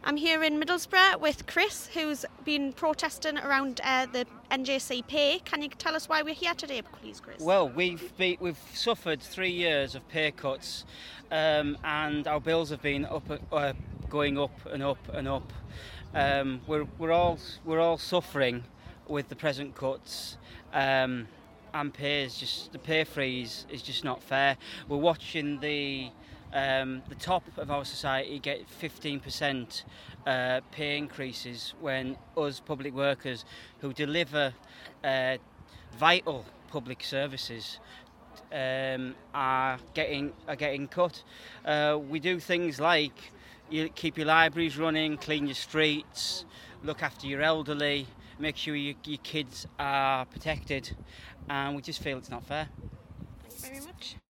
I'm here in Middlesbrough with Chris, who's been protesting around the NJC pay. Can you tell us why we're here today, please, Chris? Well, we've suffered 3 years of pay cuts, and our bills have been going up and up and up. We're all suffering with the present cuts. And the pay freeze is just not fair. We're watching the top of our society get 15% pay increases when us public workers who deliver vital public services are getting cut. We do things like you keep your libraries running, clean your streets, look after your elderly, make sure your kids are protected, and we just feel it's not fair. Thank you very much.